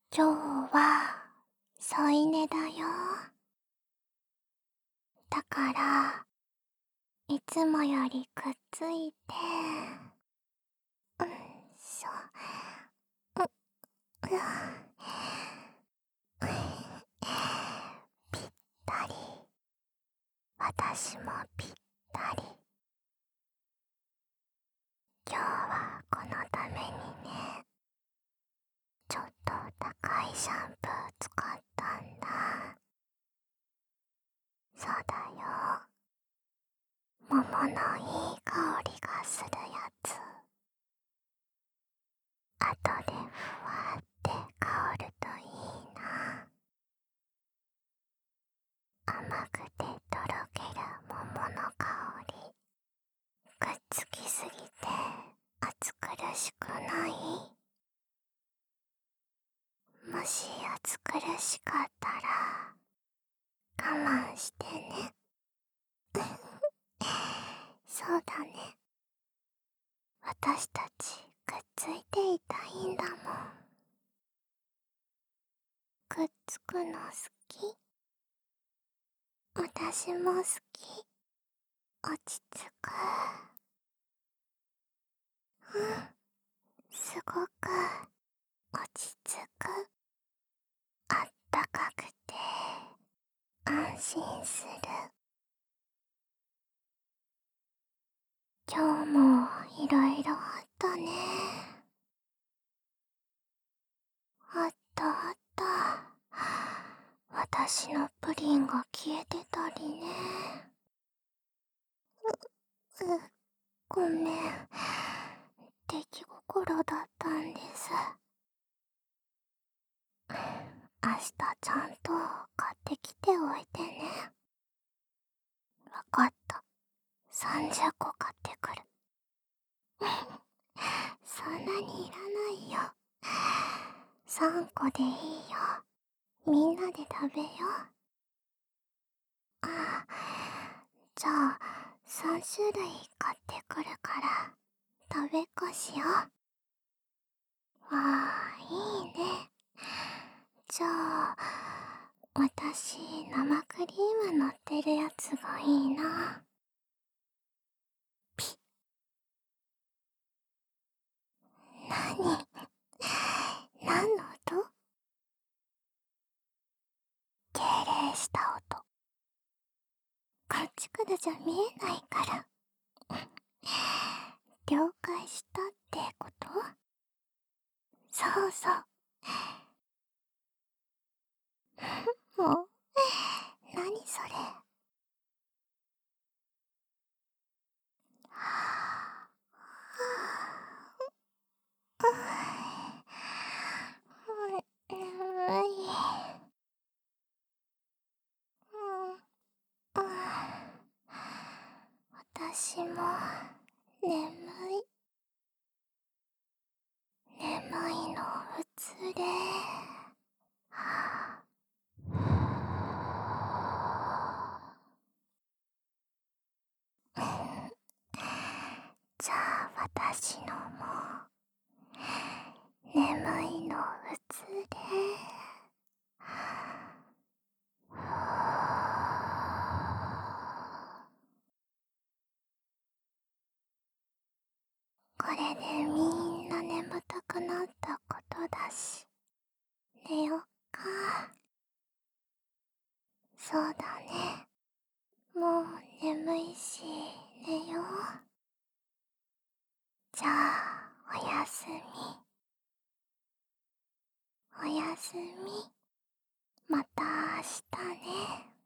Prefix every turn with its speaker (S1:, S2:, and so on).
S1: 今日は添い寝だよ。だからいつもよりくっついて、うんしょ、う、う、ぴったり。私もぴったり。今日はこのためにね、ちょっと高いシャンプー使ったんだ。そうだよ。桃のいい香りがするやつ。後でふわって香るといいな。甘くてとろける桃の香り。くっつきすぎて暑苦しくない？もし暑苦しかったら我慢してね。そうだね。私たちくっついていたいんだもん。くっつくの好き？私も好き。落ち着く。うん、すごく落ち着く。あったかくて安心する。今日もいろいろあったね。あったあった。私のプリンが消えてたりね。ごめん。出来心だったんです。明日ちゃんと買ってきておいてね。わかった。30個買ってくる。そんなにいらないよ。3個でいいよ。みんなで食べよう。ああ、じゃあ3種類買ってくるから食べっこしよう。わあ、いいね。じゃあ私生クリーム乗ってるやつがいいな。ピッ。なに？何の音？敬礼した音。こっちからじゃ見えないから。了解したってこと？そうそう。もう、何それ。眠い。私も眠い。眠いのうつれ。じゃあ私のも眠いのうつれ。これでみんな眠たくなったことだし、寝よっか。そうだね。もう眠いし寝よう。じゃあおやすみ。おやすみ。また明日ね。